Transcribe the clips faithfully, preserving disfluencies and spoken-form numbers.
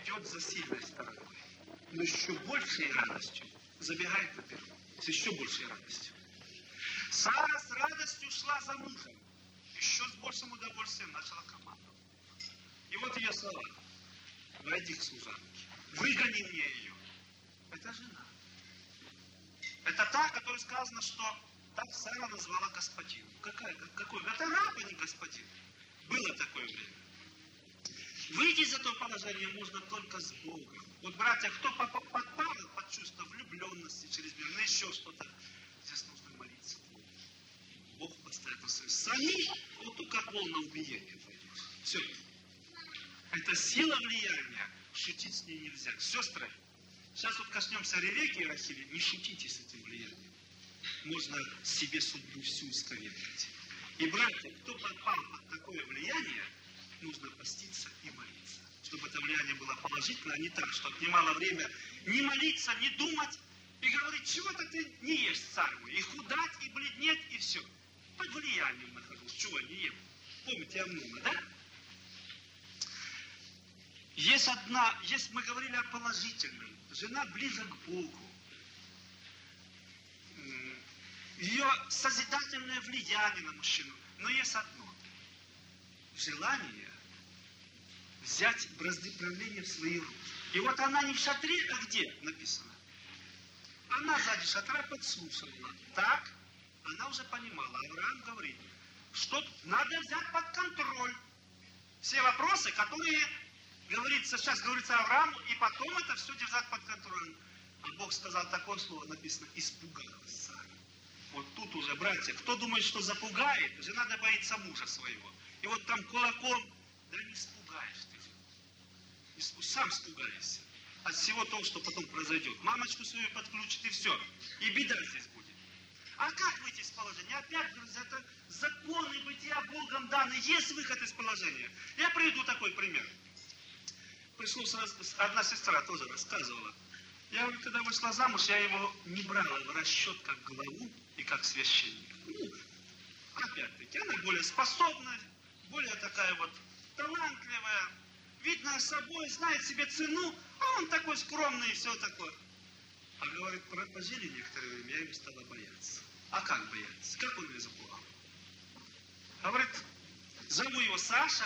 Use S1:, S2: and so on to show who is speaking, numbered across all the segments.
S1: идет за сильной стороной. Но еще большей радостью забегает наперед. С еще большей радостью. Сара с радостью шла за мужем. Еще с большим удовольствием начала командовать. И вот ее слова. Войди к служанке. Выгони мне ее. Это жена. Это та, которая сказано, что так Сара назвала господину. Какая, какой? Это раб, а не господин. Было такое время. Выйти из этого положения можно только с Богом. Вот, братья, кто подпал под чувство влюбленности, чрезмерно, еще что-то, здесь нужно молиться Богу. Бог поставит на свою. Сами, вот только как волна убиения пойдет. Все. Это сила влияния. Шутить с ней нельзя. Сестры, сейчас вот коснемся Ревекки и Рахили. Не шутите с этим влиянием. Можно себе судьбу всю исковеркать. И, братья, кто попал под такое влияние, нужно поститься и молиться. Чтобы это влияние было положительное, а не так, что отнимало время не молиться, не думать и говорить, чего-то ты не ешь, царь мой, и худать, и бледнеть, и все. Под влиянием нахожусь, чего не ем. Помните Амнона, да? Есть одна, есть, мы говорили о положительном. Жена ближе к Богу. Ее созидательное влияние на мужчину. Но есть одно. Желание взять бразды правления в свои руки. И вот она не в шатре, а где написано? Она сзади шатра подслушивала. Так, она уже понимала. Авраам говорит, что надо взять под контроль все вопросы, которые говорится, сейчас говорится Аврааму, и потом это все держать под контролем. А Бог сказал такое слово, написано, испугалась Сара. Вот тут уже, братья, кто думает, что запугает, жена да боится мужа своего. И вот там кулаком, да не испугаешь ты же. Сам испугаешься от всего того, что потом произойдет. Мамочку свою подключит и все. И беда здесь будет. А как выйти из положения? Опять, друзья, это законы бытия Богом даны. Есть выход из положения. Я приведу такой пример. Пришла одна сестра, тоже рассказывала. Я, когда вышла замуж, я его не брала в расчет как главу и как священника. Ну, опять-таки, она более способная, более такая вот талантливая, видная собой, знает себе цену, а он такой скромный и все такое. А говорит, пожили некоторое время, я его стала бояться. А как бояться? Как он ее запугал? Говорит, зову его Саша,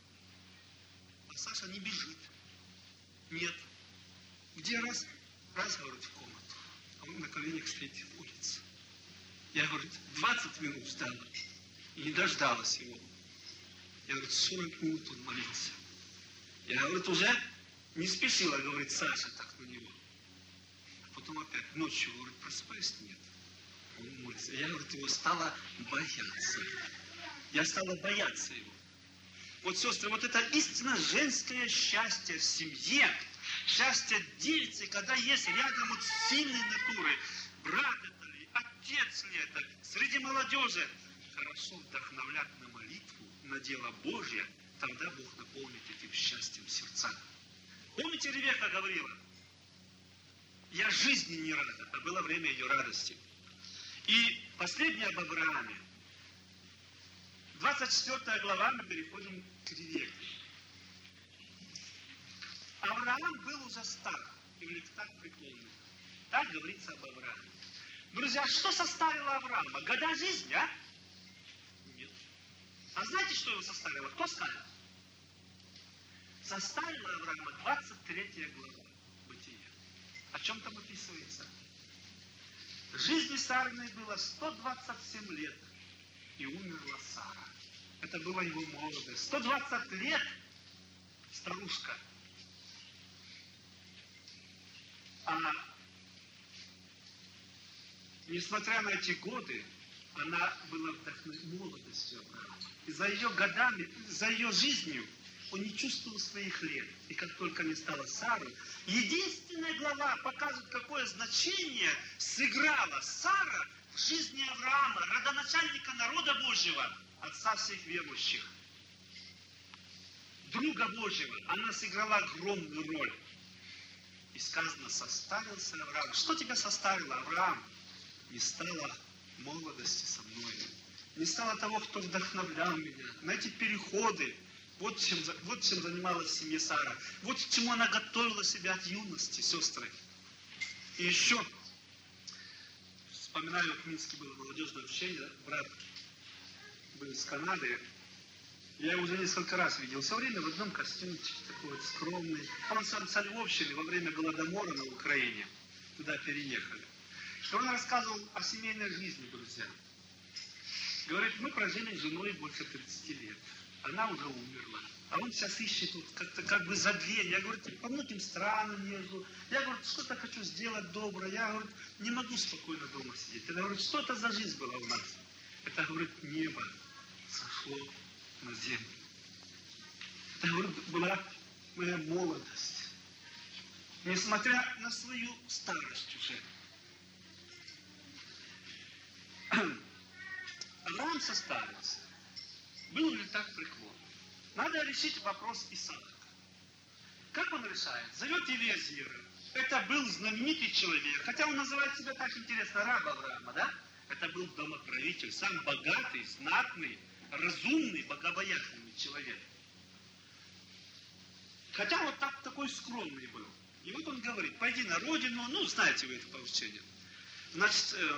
S1: а Саша не бежит. Нет. Где раз? Раз, говорит, в комнату. А он на коленях стоит в улице. Я, говорит, двадцать минут ждала. И не дождалась его. Я, говорит, сорок минут он молился. Я, говорит, уже не спешила, говорит, Саша так на него. А потом опять ночью, говорит, просыпаюсь, нет. Он молится. Я, говорит, его стала бояться. Я стала бояться его. Вот, сестры, вот это истинно женское счастье в семье, счастье девицы, когда есть рядом вот сильные натуры, брат это ли, отец ли это, среди молодежи, хорошо вдохновлять на молитву, на дело Божье, тогда Бог наполнит этим счастьем сердца. Помните, Ревекка говорила, я жизни не рада, а было время ее радости. И последнее об Аврааме. двадцать четвёртая глава, мы переходим к Ревекке. Авраам был уже стар, или так преклонный. Так говорится об Аврааме. Друзья, что составило Авраама? Года жизни, а? Нет. А знаете, что его составило? Кто скажет? Составила Авраама двадцать третья глава Бытия. О чем там описывается? Жизни Сарной было сто двадцать семь лет, и умерла Сара. Это была его молодость. сто двадцать лет старушка. А несмотря на эти годы, она была вдохновлена молодостью Авраама. И за ее годами, за ее жизнью он не чувствовал своих лет. И как только не стало Сары, единственная глава показывает, какое значение сыграла Сара в жизни Авраама, родоначальника народа Божьего, отца всех верующих, друга Божьего. Она сыграла огромную роль. И сказано, состарился Авраам. Что тебя состарило, Авраам? Не стало молодости со мной. Не стало того, кто вдохновлял меня. На эти переходы. Вот чем, вот чем занималась в семье Сара. Вот к чему она готовила себя от юности, сестры. И еще, вспоминаю, в Минске было молодежное общение, брат был из Канады. Я его уже несколько раз видел. Все время в одном костюмчике, такой вот скромный. Он сам со Львовщины во время Голодомора на Украине. Туда переехали. И он рассказывал о семейной жизни, друзья. Говорит, мы прожили с женой больше тридцати лет. Она уже умерла. А он сейчас ищет вот как-то как бы за дверь. Я говорю, по многим странам езжу. Я говорю, что-то хочу сделать доброе. Я говорю, не могу спокойно дома сидеть. Я говорю, что это за жизнь была у нас? Это, говорит, небо сошло на землю. Это, говорит, была моя молодость. Несмотря на свою старость уже. Авраам состарился. Был ли так преклонен? Надо решить вопрос Исаака. Как он решает? Зовет Елиазера. Это был знаменитый человек. Хотя он называет себя так интересно, раб Авраама, да? Это был домоправитель, сам богатый, знатный, разумный, богобоязненный человек. Хотя вот так, такой скромный был. И вот он говорит, пойди на родину, ну, знаете вы это поучение. Значит, э,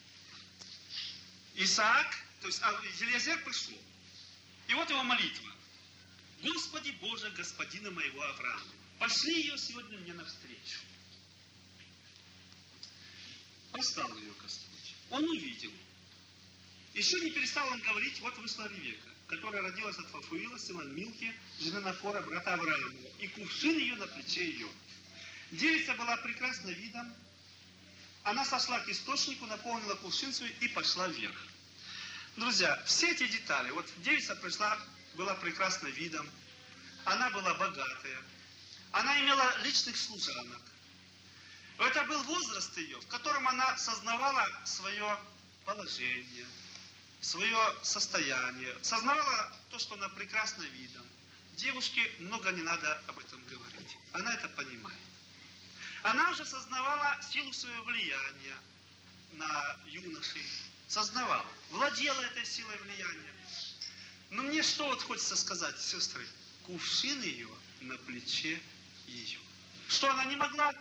S1: Исаак, то есть Елиазер пришел. И вот его молитва. Господи Боже, господина моего Авраама, пошли ее сегодня мне навстречу. Послал ее Господь. Он увидел. Еще не перестал он говорить, вот вышла Ревека, которая родилась от Фафуила, сына Милки, жены Нафора, брата Авраама, и кувшин ее на плече ее. Девица была прекрасна видом. Она сошла к источнику, наполнила кувшин свой и пошла вверх. Друзья, все эти детали. Вот девица пришла, была прекрасна видом. Она была богатая. Она имела личных служанок. Это был возраст ее, в котором она сознавала свое положение, свое состояние. Сознавала то, что она прекрасна видом. Девушке много не надо об этом говорить. Она это понимает. Она уже сознавала силу своего влияния на юношей. Сознавала. Владела этой силой влияния. Но мне что вот хочется сказать, сестры? Кувшин ее на плече ее. Что, она не могла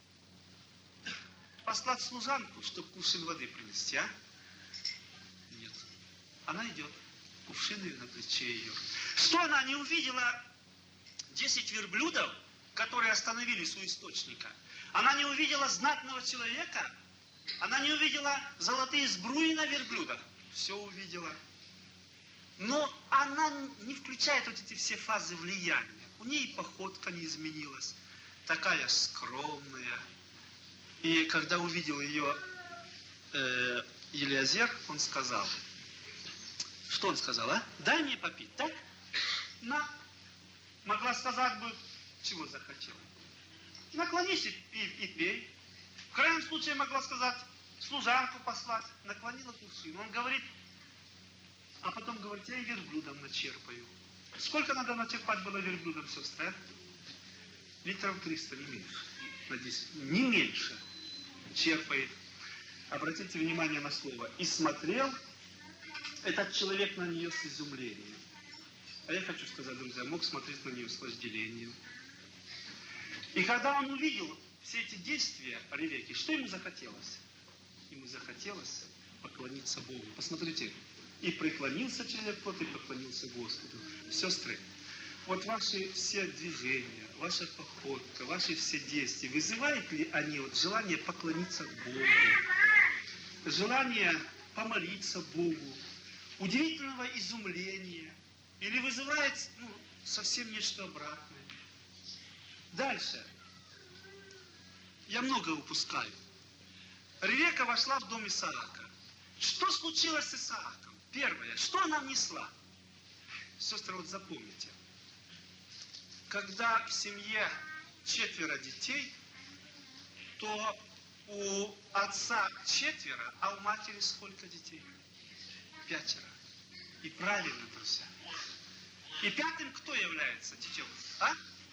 S1: послать служанку, чтобы кувшин воды принести, а? Нет. Она идет. Кувшин ее на плече ее. Что, она не увидела десять верблюдов, которые остановились у источника? Она не увидела знатного человека? Она не увидела золотые сбруи на верблюдах? Все увидела. Но она не включает вот эти все фазы влияния. У ней походка не изменилась. Такая скромная. И когда увидел ее э, Елиазер, он сказал, что он сказал, а? Дай мне попить, так? На. Могла сказать бы, чего захотела. Наклонись и, и, и пей. В крайнем случае могла сказать, служанку послать. Наклонила кувшин. Он говорит, а потом говорит, я и верблюдом начерпаю. Сколько надо начерпать было верблюдом, сестры? Литров триста, не меньше. Надеюсь, не меньше. Черпает. Обратите внимание на слово. И смотрел этот человек на нее с изумлением. А я хочу сказать, друзья, мог смотреть на нее с вожделением. И когда он увидел все эти действия Ревеки, что ему захотелось? Ему захотелось поклониться Богу. Посмотрите. И преклонился человек тот, и поклонился Господу. Сестры, вот ваши все движения, ваша походка, ваши все действия, вызывают ли они вот желание поклониться Богу? Желание помолиться Богу? Удивительного изумления? Или вызывает ну, совсем нечто обратное? Дальше. Я многое упускаю. Ревека вошла в дом Исаака. Что случилось с Исааком? Первое. Что она внесла? Сестры, вот запомните. Когда в семье четверо детей, то у отца четверо, а у матери сколько детей? Пятеро. И правильно, друзья. И пятым кто является детем? А?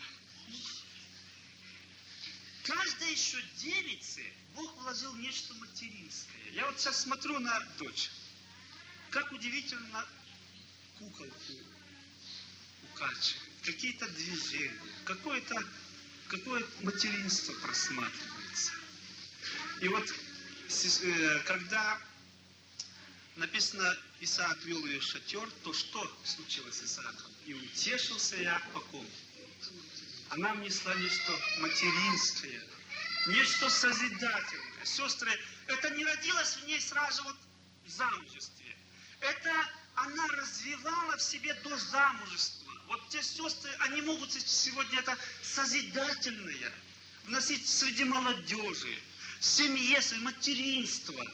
S1: Каждой еще девице Бог вложил нечто материнское. Я вот сейчас смотрю на дочь. Как удивительно куколку скачет, какие-то движения, какое-то какое материнство просматривается. И вот когда написано, Исаак вел ее в шатер, то что случилось с Исааком? И утешился Иак по ком? Она внесла нечто материнское, нечто созидательное. Сестры, это не родилось в ней сразу вот в замужестве. Это она развивала в себе до замужества. Вот те сестры, они могут сегодня это созидательное вносить среди молодежи, в семье, в материнство.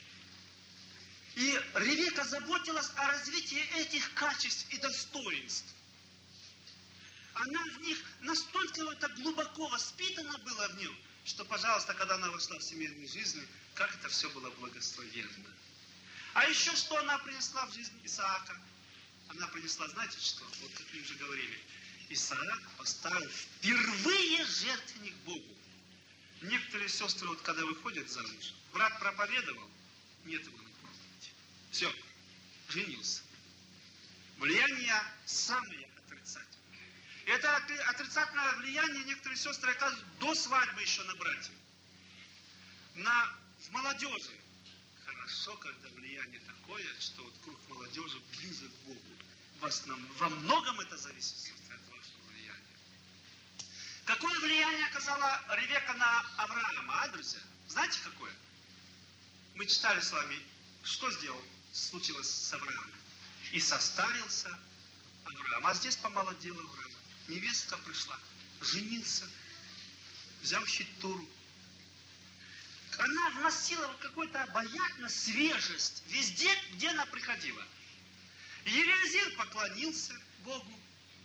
S1: И Ревека заботилась о развитии этих качеств и достоинств. Она в них настолько это глубоко воспитана была в нем, что, пожалуйста, когда она вошла в семейную жизнь, как это все было благословенно. А еще что она принесла в жизнь Исаака? Она принесла, знаете что? Вот как мы уже говорили, Исаак поставил впервые жертвенник Богу. Некоторые сестры, вот когда выходят замуж, брат проповедовал, нет его на проповеди. Все, женился. Влияние самое отрицательное. Это отрицательное влияние некоторые сестры оказывают до свадьбы еще на братьев. На, в молодежи. Хорошо, когда влияние такое, что вот круг молодежи близок к Богу. В основном, во многом это зависит, сестры, от вашего влияния. Какое влияние оказала Ревека на Авраама, а, друзья? Знаете, какое? Мы читали с вами, что сделал, случилось с Авраамом. И состарился Авраам. А здесь помолодел Авраам. Невестка пришла, женился, взял Хиттуру. Она вносила какую-то обаятельность, свежесть везде, где она приходила. Елиазир поклонился Богу.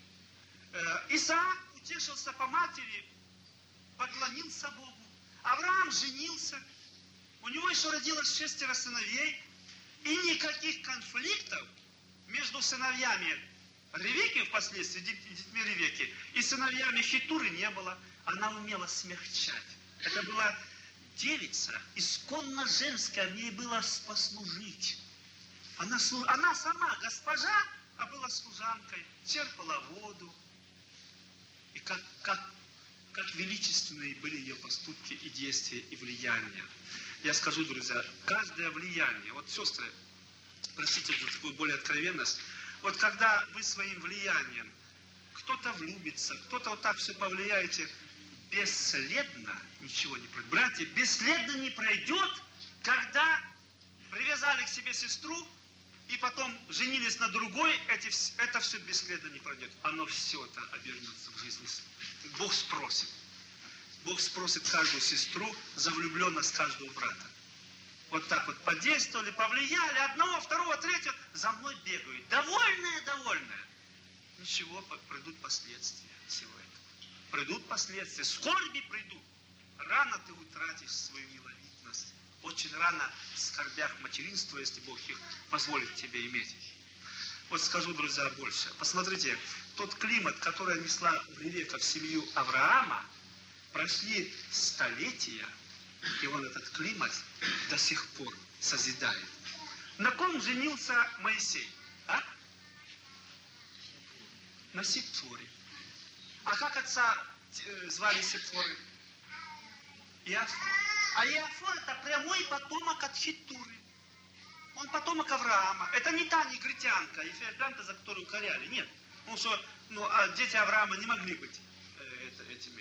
S1: Исаак утешился по матери, поклонился Богу. Авраам женился. У него еще родилось шестеро сыновей. И никаких конфликтов между сыновьями Ревеки впоследствии, детьми Ревеки, и сыновьями Хиттуры не было. Она умела смягчать. Это была девица, исконно женская, в ней было послужить. Она, она сама госпожа, а была служанкой, черпала воду. И как, как, как величественные были ее поступки и действия, и влияния. Я скажу, друзья, каждое влияние, вот сестры, простите за такую более откровенность, вот когда вы своим влиянием, кто-то влюбится, кто-то вот так все повлияете, бесследно ничего не пройдет. Братья, бесследно не пройдет, когда привязали к себе сестру, и потом женились на другой, эти, это все бесследно не пройдет. Оно все это обернется в жизни. Бог спросит. Бог спросит каждую сестру за влюбленность каждого брата. Вот так вот подействовали, повлияли, одного, второго, третьего, за мной бегают. Довольные, довольные. Ничего, придут последствия всего этого. Придут последствия, скорби придут. Рано ты утратишь свою миловидность. Очень рано в скорбях материнства, если Бог их позволит тебе иметь. Вот скажу, друзья, больше. Посмотрите, тот климат, который несла Ревека в семью Авраама, прошли столетия, и он этот климат до сих пор созидает. На ком женился Моисей? А? На Сипфоре. А как отца звали Сипфоры? Иофор. А Иофор это прямой потомок от Хиттуры. Он потомок Авраама. Это не та негритянка, ефиопянка, за которую укоряли. Нет. Потому что ну, а дети Авраама не могли быть э, это, этими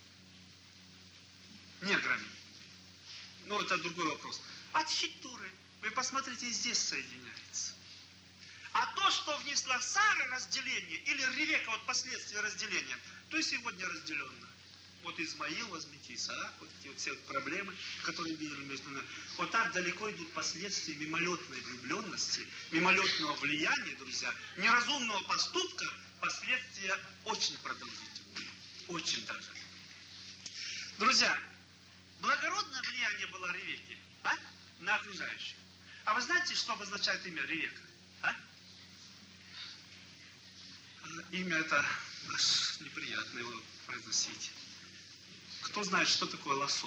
S1: неграми. Ну, это другой вопрос. От Хиттуры. Вы посмотрите, и здесь соединяется. А то, что внесла Сара разделение, или Ревека вот последствия разделения, то и сегодня разделенно. Вот Измаил, возьмите Исаак, вот эти вот все проблемы, которые видели между нами. Вот так далеко идут последствия мимолетной влюбленности, мимолетного влияния, друзья, неразумного поступка, последствия очень продолжительные. Очень даже. Друзья, благородное влияние было Ревеки, а? На окружающих. А вы знаете, что обозначает имя Ревека? А? Имя это аж неприятно его произносить. Кто знает, что такое лосо?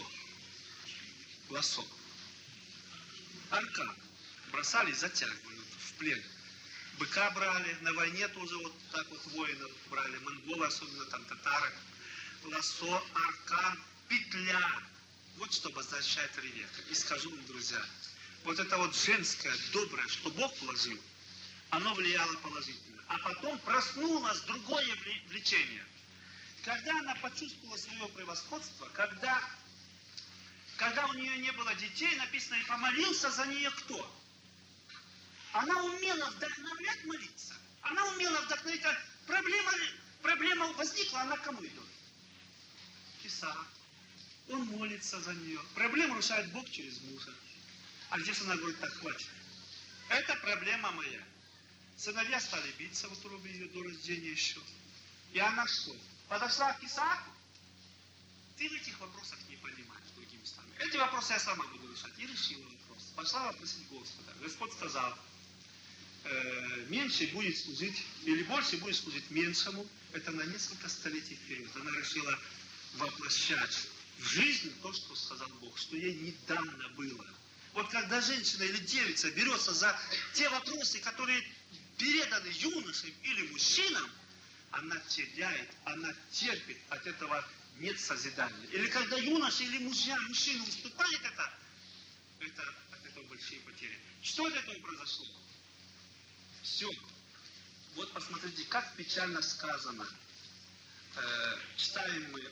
S1: Лосо. Аркан. Бросали и затягивали в плен. быка брали, на войне тоже вот так вот воинов брали, монголы, особенно там татары. Лосо, аркан, петля. Вот что обозначает Ревека. И скажу вам, друзья, вот это вот женское, доброе, что Бог вложил, оно влияло положительно. А потом проснулось другое влечение. Когда она почувствовала свое превосходство, когда, когда у нее не было детей, написано, и помолился за нее кто? Она умела вдохновлять молиться. Она умела вдохновлять. Проблема, проблема возникла, она кому идет? Исаак. Он молится за нее. Проблему решает Бог через мужа. А здесь она говорит, так, хватит. Это проблема моя. Сыновья стали биться в утробе ее до рождения еще. И она что? Подошла к Исааку? Ты в этих вопросах не понимаешь, другими словами. Эти вопросы я сама буду решать. И решила вопрос. Пошла вопросить Господа. Господь сказал, э, меньше будет служить, или больше будет служить меньшему. Это на несколько столетий вперед. Она решила воплощать в жизнь то, что сказал Бог, что ей недавно было. Вот когда женщина или девица берется за те вопросы, которые переданы юношам или мужчинам, она теряет, она терпит, от этого нет созидания. Или когда юноша или мужья, мужчина уступает это, это от этого большие потери. Что от этого произошло? Все. Вот посмотрите, как печально сказано. Э, читаем мы.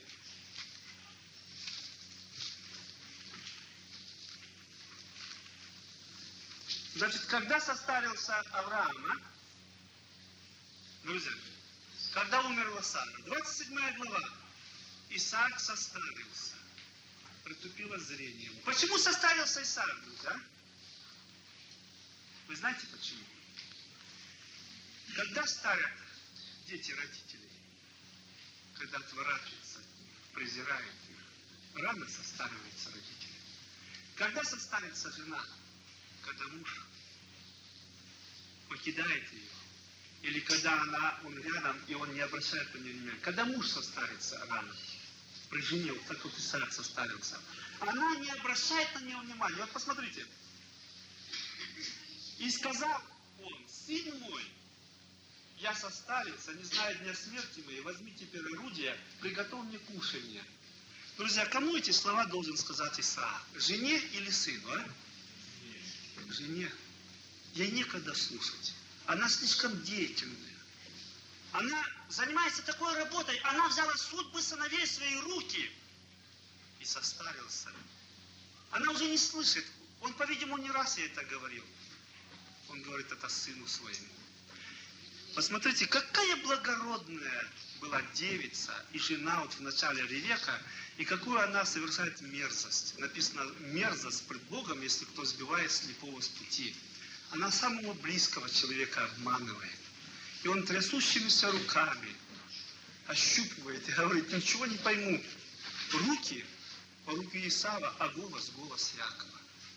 S1: Значит, когда состарился Авраам, друзья, когда умерла Сара, двадцать седьмая глава, Исаак состарился, притупило зрение. Почему состарился Исаак, друзья? Вы знаете почему? Когда старят дети родителей, когда отворачиваются от них, презирают их, рано состариваются родители. Когда состарится жена, когда муж покидает ее, или когда она, он рядом, и он не обращает на нее внимания. Когда муж состарится рано, при жене, вот так вот Исаак состарился, она не обращает на нее внимания. Вот посмотрите. И сказал он, сын мой, я состарился, не зная дня смерти моей, возьми теперь орудие, приготовь мне кушанье. Друзья, кому эти слова должен сказать Исаак? Жене или сыну, а? Жене. Ей некогда слушать. Она слишком деятельная. Она занимается такой работой. Она взяла судьбы сыновей в свои руки и состарился. Она уже не слышит. Он, по-видимому, не раз ей это говорил. Он говорит это сыну своему. Посмотрите, какая благородная была девица и жена вот в начале Ревека, и какую она совершает мерзость. Написано, мерзость пред Богом, если кто сбивает слепого с пути. Она самого близкого человека обманывает. И он трясущимися руками ощупывает и говорит, ничего не пойму. Руки, руки Исава, а голос, голос Якова.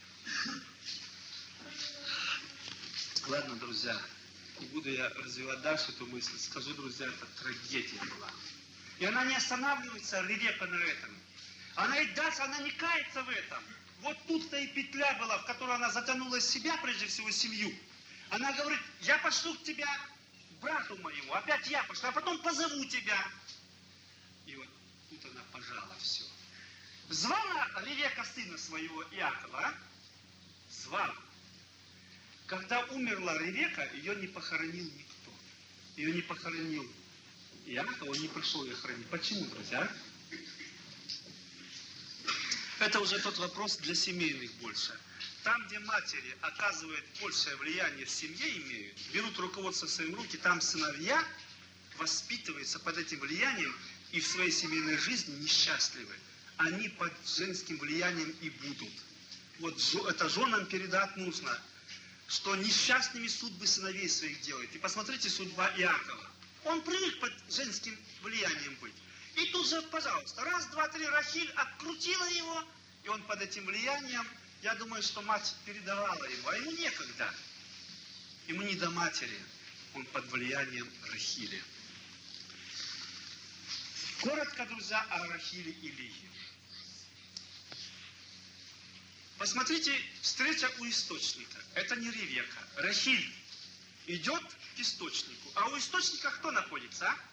S1: Ладно, друзья, не буду я развивать дальше эту мысль. Скажу, друзья, это трагедия была. И она не останавливается, Ревека, на этом. Она и дальше, она не кается в этом. Вот тут-то и петля была, в которую она затянула себя, прежде всего, семью. Она говорит, я пошлю к тебе брату моему, опять я пошлю, а потом позову тебя. И вот тут она пожала все. Звала Ревека сына своего Иакова, звала. Когда умерла Ревека, ее не похоронил никто. Ее не похоронил Иаков, он не пришел ее хоронить. Почему, друзья? Это уже тот вопрос для семейных больше. Там, где матери оказывают большее влияние в семье имеют, берут руководство в свои руки, там сыновья воспитываются под этим влиянием и в своей семейной жизни несчастливы. Они под женским влиянием и будут. Вот это женам передать нужно, что несчастными судьбы сыновей своих делает. И посмотрите, судьба Иакова. Он привык под женским влиянием быть. И тут же, пожалуйста, раз, два, три, Рахиль открутила его, и он под этим влиянием, я думаю, что мать передавала ему, а ему некогда. Ему не до матери, он под влиянием Рахили. Коротко, друзья, о Рахиле и Лии. Посмотрите, встреча у источника. Это не Ревека. Рахиль идет к источнику. А у источника кто находится, а?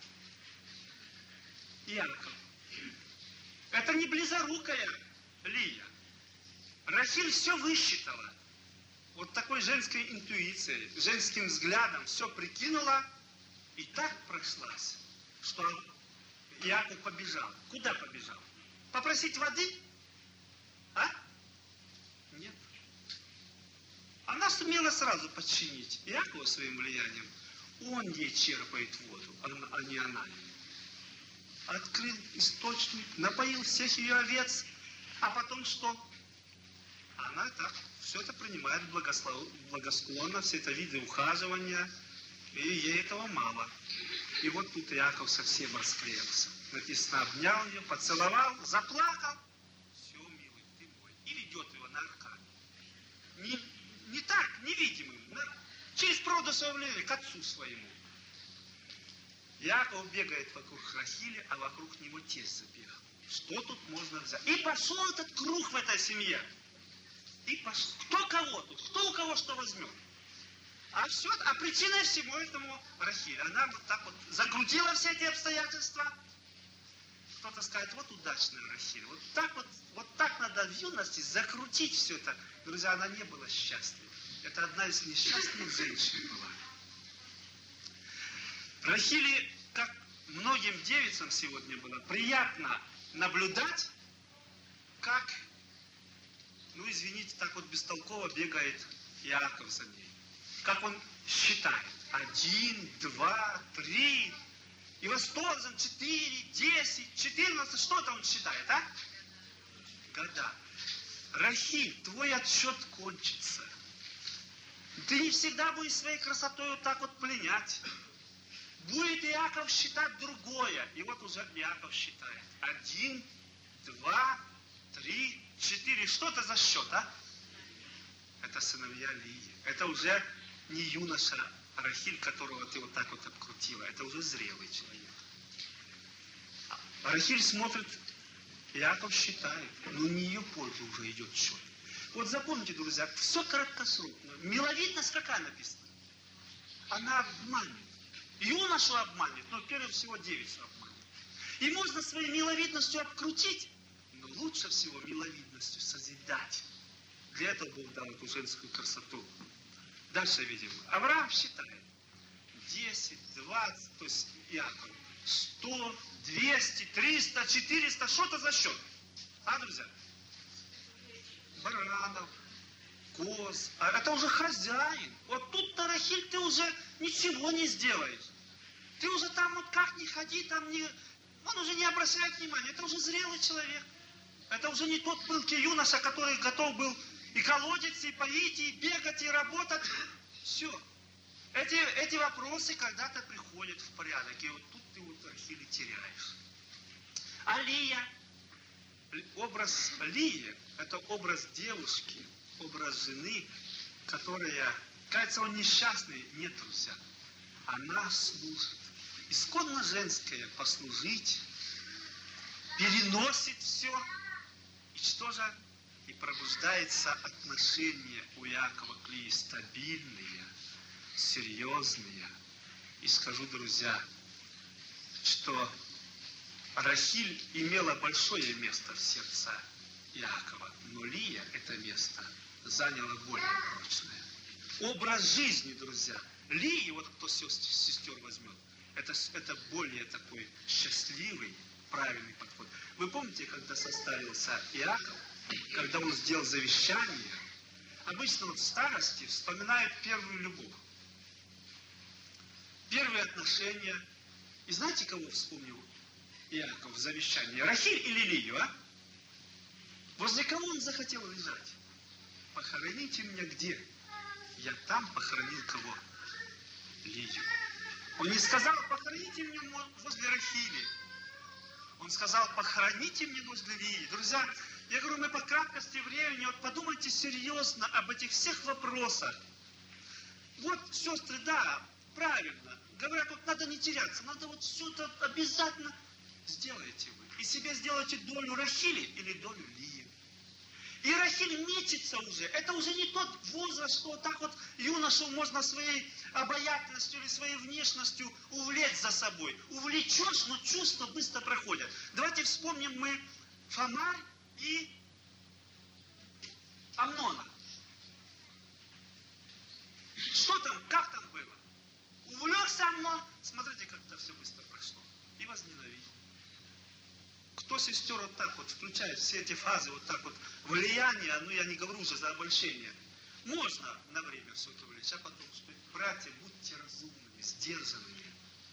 S1: Иаков. Это не близорукая Лия. Рахиль все высчитала. Вот такой женской интуицией, женским взглядом все прикинула и так прошлась, что Иаков побежал. Куда побежал? Попросить воды? А? Нет. Она сумела сразу подчинить Иакова своим влиянием. Он ей черпает воду, а не она. Открыл источник, напоил всех ее овец, а потом что? Она так все это принимает благослов... благосклонно, все это виды ухаживания, и ей этого мало. И вот тут Иаков совсем расклеился. Написано, обнял ее, поцеловал, заплакал. Все, милый, ты мой. И ведет его на руках. Не, не так, невидимым, на, через проводу своего влияния, к отцу своему. Иаков бегает вокруг Рахили, а вокруг него тесть забегал. Что тут можно взять? И пошел этот круг в этой семье. И пошел. Кто кого тут? Кто у кого что возьмет? А все, а причиной всему этому Рахиль. Она вот так вот закрутила все эти обстоятельства. Кто-то скажет, вот удачная Рахиль. Вот так вот, вот так надо в юности закрутить все это. Друзья, она не была счастлива. Это одна из несчастных женщин была. Рахили, как многим девицам сегодня было, приятно наблюдать, как, ну извините, так вот бестолково бегает Иаков за ней. Как он считает. Один, два, три. И восторжен. Четыре, десять, четырнадцать. Что-то он считает, а? Года. Рахиль, твой отсчет кончится. Ты не всегда будешь своей красотой вот так вот пленять. Будет Иаков считать другое. И вот уже Иаков считает. Один, два, три, четыре. Что это за счет, а? Это сыновья Лии. Это уже не юноша Рахиль, которого ты вот так вот обкрутила. Это уже зрелый человек. А Рахиль смотрит, Иаков считает. Но не ее пользу уже идет счет. Вот запомните, друзья, все краткосрочно. Миловидность какая написана? Она обманет. Юношу обманет, но прежде всего девицу обманет. И можно своей миловидностью обкрутить, но лучше всего миловидностью созидать. Для этого Бог дал эту женскую красоту. Дальше видим. Авраам считает. десять, двадцать, то есть Иаков. сто, двести, триста, четыреста. Что это за счет? А, друзья? Баранов, коз. А это уже хозяин. Вот тут-то, Рахиль, ты уже ничего не сделаешь. Ты уже там вот как ни ходи, там не... Он уже не обращает внимания. Это уже зрелый человек. Это уже не тот пылкий юноша, который готов был и колодец, и поить, и бегать, и работать. Все. Эти, эти вопросы когда-то приходят в порядок. И вот тут ты вот Рахиль теряешь. А Лия, образ Лии, это образ девушки, образ жены, которая, кажется, он несчастный. Нет, друзья. Она служит. Исконно женское послужить, переносит все. И что же? И пробуждается отношение у Иакова к Лии стабильные, серьезные. И скажу, друзья, что Рахиль имела большое место в сердце Иакова, но Лия это место заняла более прочное. Образ жизни, друзья. Лии, вот кто сестер возьмет, это, это более такой счастливый, правильный подход. Вы помните, когда состарился Иаков, когда он сделал завещание, обычно вот в старости вспоминает первую любовь, первые отношения. И знаете, кого вспомнил Иаков в завещании? Рахиль или Лию, а? Возле кого он захотел лежать? Похороните меня где? Я там похоронил кого? Лию. Он не сказал, похороните меня возле Рахили. Он сказал, похороните меня возле Лии. Друзья, я говорю, мы по краткости времени, вот подумайте серьезно об этих всех вопросах. Вот, сестры, да, правильно. Говорят, вот надо не теряться, надо вот все это обязательно сделайте вы. И себе сделайте долю Рахили или долю Лии. И Рахиль мечется уже. Это уже не тот возраст, что вот так вот юношу можно своей обаятельностью или своей внешностью увлечь за собой. Увлечешь, но чувства быстро проходят. Давайте вспомним мы Фомарь и Амнона. Что там, как там было? Увлекся Амнон, смотрите, как это все быстро прошло. И возненавидел. Кто сестер вот так вот включает все эти фазы, вот так вот, влияние, ну я не говорю уже за обольщение, можно на время все это влечь, а потом, что, братья, будьте разумными, сдержанными,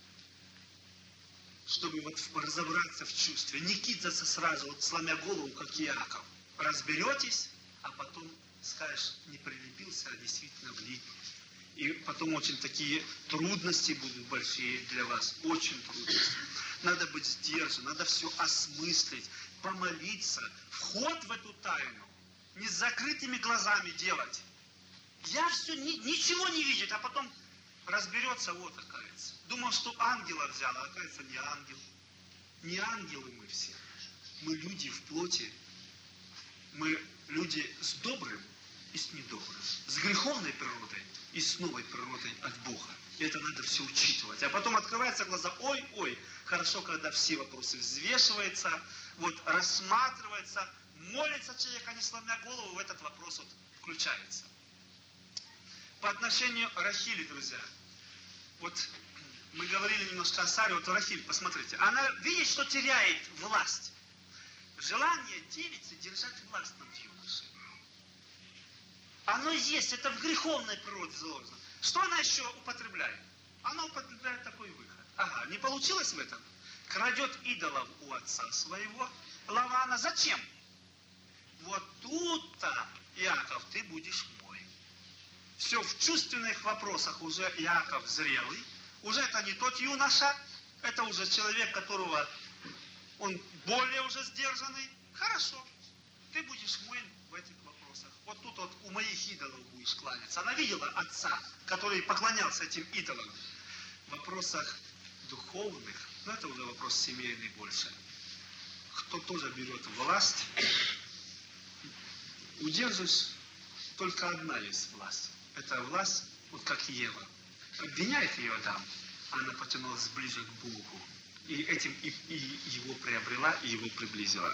S1: чтобы вот разобраться в чувстве, не кидаться сразу, вот сломя голову, как Иаков. Разберетесь, а потом скажешь, не прилепился, а действительно влип. И потом очень такие трудности будут большие для вас, очень трудности. Надо быть сдержанным, надо все осмыслить, помолиться, вход в эту тайну не с закрытыми глазами делать. Я все, ни, ничего не видит, а потом разберется, вот оказывается. Думал, что ангела взял, а оказывается не ангел. Не ангелы мы все. Мы люди в плоти. Мы люди с добрым и с недобрым. С греховной природой и с новой природой от Бога. И это надо все учитывать. А потом открываются глаза, ой-ой, хорошо, когда все вопросы взвешиваются, вот рассматривается, молится человек, а не сломя голову, в этот вопрос вот включается. По отношению к Рахили, друзья, вот мы говорили немножко о Саре, вот Рахиль, посмотрите, она видит, что теряет власть. Желание девицы держать власть над юношей. Оно есть, это в греховной природе заложено. Что она еще употребляет? Она употребляет такой выход. Ага, не получилось в этом? Крадет идолов у отца своего, Лавана. Зачем? Вот тут-то, Иаков, ты будешь мой. Все, в чувственных вопросах уже Иаков зрелый. Уже это не тот юноша, это уже человек, которого он более уже сдержанный. Хорошо, ты будешь мой в этих вопросах. Вот тут вот у моих идолов будешь кланяться. Она видела отца, который поклонялся этим идолам. В вопросах духовных, ну это уже вопрос семейный больше. Кто тоже берет власть, удержишь, только одна есть власть. Это власть, вот как Ева. Обвиняет ее Адам, она потянулась ближе к Богу. И этим и, и его приобрела, и его приблизила.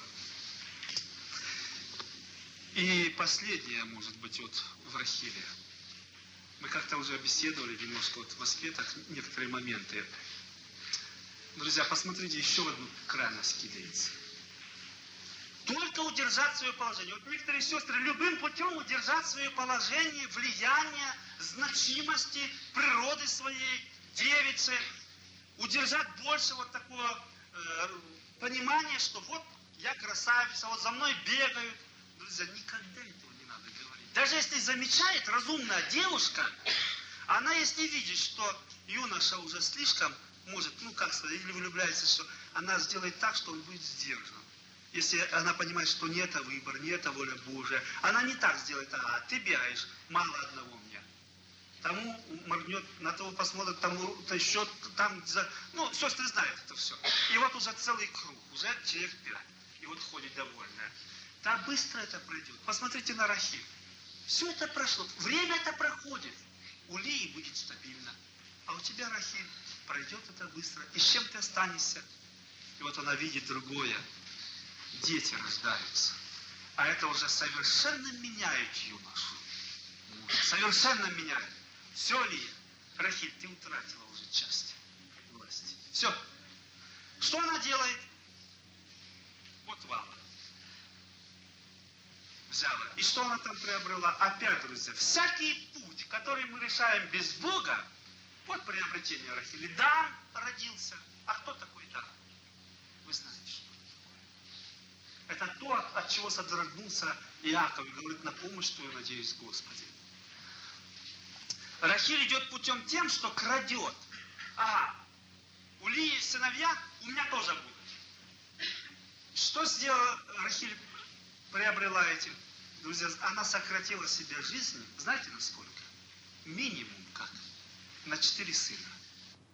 S1: И последнее, может быть, вот в Рахиле. Мы как-то уже беседовали немножко вот в аспектах, некоторые моменты. Друзья, посмотрите, еще в одну крайность кидается. Только удержать свое положение. Вот некоторые сестры любым путем удержать свое положение, влияние, значимости, природы своей, девицы, удержать больше вот такого э, понимания, что вот я красавица, вот за мной бегают. Друзья, никогда этого не надо говорить. Даже если замечает разумная девушка, она если видит, что юноша уже слишком может, ну как сказать, или влюбляется, что она сделает так, что он будет сдержан. Если она понимает, что не это выбор, не это воля Божия, она не так сделает, ага, ты бегаешь, мало одного мне. Тому моргнет, на того посмотрит, тому еще там, за... ну, сестры знают это все. И вот уже целый круг, уже человек пять. И вот ходит довольная. Да быстро это пройдет. Посмотрите на Рахиль. Все это прошло. Время это проходит. У Лии будет стабильно. А у тебя, Рахиль, пройдет это быстро. И с чем ты останешься? И вот она видит другое. Дети рождаются. А это уже совершенно меняет юношу. Совершенно меняет. Все, Лия, Рахиль, ты утратила уже часть власти. Все. Что она делает? Вот Вала. Взяла. И что она там приобрела? Опять, друзья, всякий путь, который мы решаем без Бога, вот приобретение Рахили. Дан родился. А кто такой Дан? Вы знаете, что это такое. Это то, от чего содрогнулся Иаков. И говорит, на помощь твою надеюсь, Господи. Рахиль идет путем тем, что крадет. А, у Лии есть сыновья, у меня тоже будут. Что сделала Рахиль, приобрела этим? Друзья, она сократила себе жизнь, знаете, насколько? Минимум как? На четыре сына.